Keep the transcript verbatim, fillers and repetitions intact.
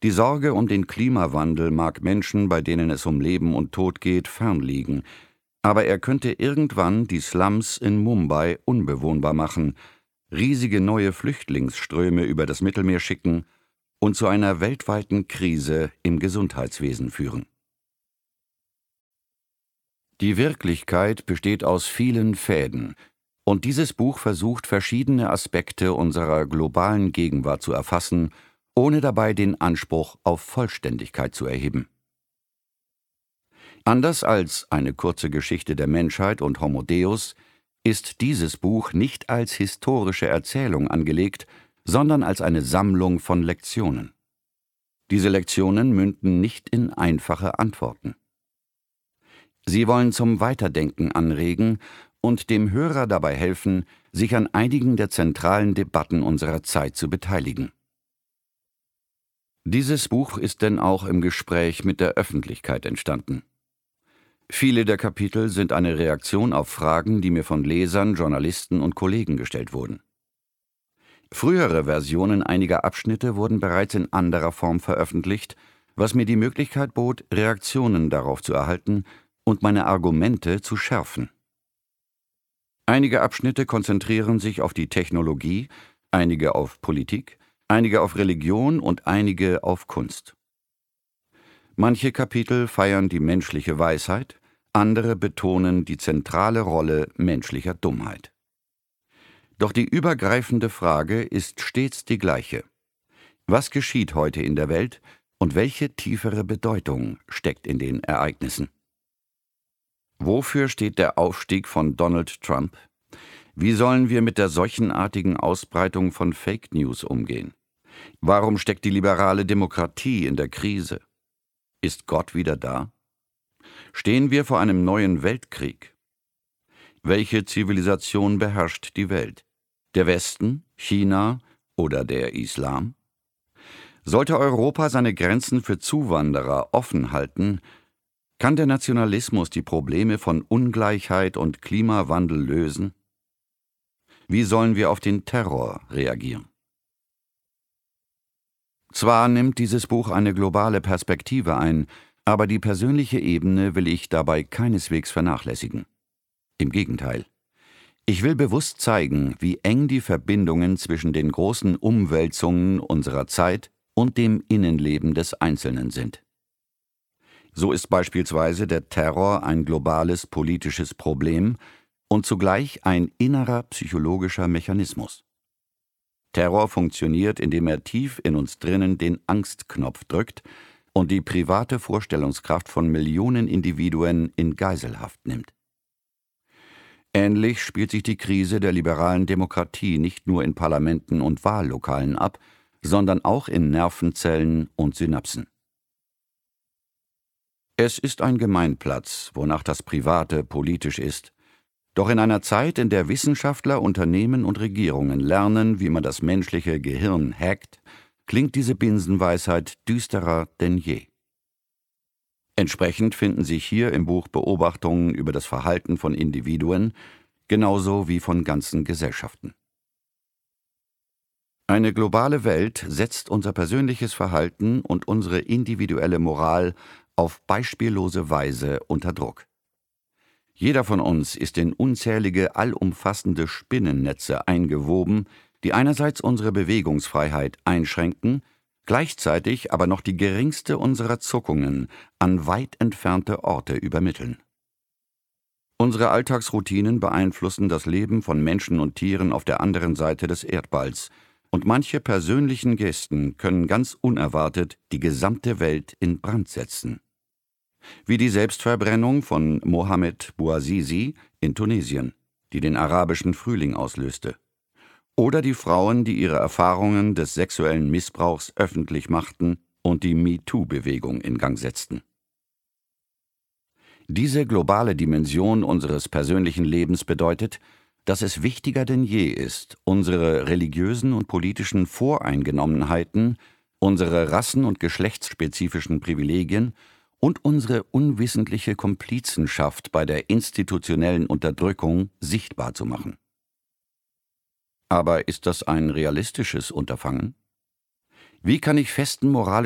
Die Sorge um den Klimawandel mag Menschen, bei denen es um Leben und Tod geht, fernliegen, aber er könnte irgendwann die Slums in Mumbai unbewohnbar machen, riesige neue Flüchtlingsströme über das Mittelmeer schicken und zu einer weltweiten Krise im Gesundheitswesen führen. Die Wirklichkeit besteht aus vielen Fäden, und dieses Buch versucht, verschiedene Aspekte unserer globalen Gegenwart zu erfassen, ohne dabei den Anspruch auf Vollständigkeit zu erheben. Anders als Eine kurze Geschichte der Menschheit und Homo Deus ist dieses Buch nicht als historische Erzählung angelegt, sondern als eine Sammlung von Lektionen. Diese Lektionen münden nicht in einfache Antworten. Sie wollen zum Weiterdenken anregen und dem Hörer dabei helfen, sich an einigen der zentralen Debatten unserer Zeit zu beteiligen. Dieses Buch ist denn auch im Gespräch mit der Öffentlichkeit entstanden. Viele der Kapitel sind eine Reaktion auf Fragen, die mir von Lesern, Journalisten und Kollegen gestellt wurden. Frühere Versionen einiger Abschnitte wurden bereits in anderer Form veröffentlicht, was mir die Möglichkeit bot, Reaktionen darauf zu erhalten und meine Argumente zu schärfen. Einige Abschnitte konzentrieren sich auf die Technologie, einige auf Politik, einige auf Religion und einige auf Kunst. Manche Kapitel feiern die menschliche Weisheit, andere betonen die zentrale Rolle menschlicher Dummheit. Doch die übergreifende Frage ist stets die gleiche: Was geschieht heute in der Welt und welche tiefere Bedeutung steckt in den Ereignissen? Wofür steht der Aufstieg von Donald Trump? Wie sollen wir mit der seuchenartigen Ausbreitung von Fake News umgehen? Warum steckt die liberale Demokratie in der Krise? Ist Gott wieder da? Stehen wir vor einem neuen Weltkrieg? Welche Zivilisation beherrscht die Welt? Der Westen, China oder der Islam? Sollte Europa seine Grenzen für Zuwanderer offen halten, kann der Nationalismus die Probleme von Ungleichheit und Klimawandel lösen? Wie sollen wir auf den Terror reagieren? Zwar nimmt dieses Buch eine globale Perspektive ein, aber die persönliche Ebene will ich dabei keineswegs vernachlässigen. Im Gegenteil. Ich will bewusst zeigen, wie eng die Verbindungen zwischen den großen Umwälzungen unserer Zeit und dem Innenleben des Einzelnen sind. So ist beispielsweise der Terror ein globales politisches Problem und zugleich ein innerer psychologischer Mechanismus. Terror funktioniert, indem er tief in uns drinnen den Angstknopf drückt und die private Vorstellungskraft von Millionen Individuen in Geiselhaft nimmt. Ähnlich spielt sich die Krise der liberalen Demokratie nicht nur in Parlamenten und Wahllokalen ab, sondern auch in Nervenzellen und Synapsen. Es ist ein Gemeinplatz, wonach das Private politisch ist, doch in einer Zeit, in der Wissenschaftler, Unternehmen und Regierungen lernen, wie man das menschliche Gehirn hackt, klingt diese Binsenweisheit düsterer denn je. Entsprechend finden sich hier im Buch Beobachtungen über das Verhalten von Individuen, genauso wie von ganzen Gesellschaften. Eine globale Welt setzt unser persönliches Verhalten und unsere individuelle Moral auf beispiellose Weise unter Druck. Jeder von uns ist in unzählige, allumfassende Spinnennetze eingewoben, die einerseits unsere Bewegungsfreiheit einschränken, gleichzeitig aber noch die geringste unserer Zuckungen an weit entfernte Orte übermitteln. Unsere Alltagsroutinen beeinflussen das Leben von Menschen und Tieren auf der anderen Seite des Erdballs, und manche persönlichen Gesten können ganz unerwartet die gesamte Welt in Brand setzen. Wie die Selbstverbrennung von Mohamed Bouazizi in Tunesien, die den arabischen Frühling auslöste. Oder die Frauen, die ihre Erfahrungen des sexuellen Missbrauchs öffentlich machten und die MeToo-Bewegung in Gang setzten. Diese globale Dimension unseres persönlichen Lebens bedeutet, dass es wichtiger denn je ist, unsere religiösen und politischen Voreingenommenheiten, unsere rassen- und geschlechtsspezifischen Privilegien und unsere unwissentliche Komplizenschaft bei der institutionellen Unterdrückung sichtbar zu machen. Aber ist das ein realistisches Unterfangen? Wie kann ich festen moralischen